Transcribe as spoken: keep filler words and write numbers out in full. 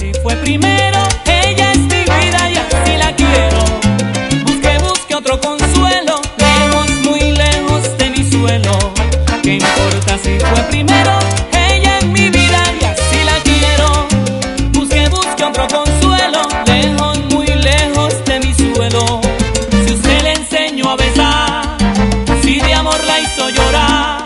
si fue primero. Ella es mi vida y así la quiero. Busque, busque otro consuelo, lejos, muy lejos de mi suelo. ¿Qué importa si fue primero? Ella es mi vida y así la quiero. Busque, busque otro consuelo, lejos, muy lejos de mi suelo. Si usted le enseñó a besar, si de amor la hizo llorar,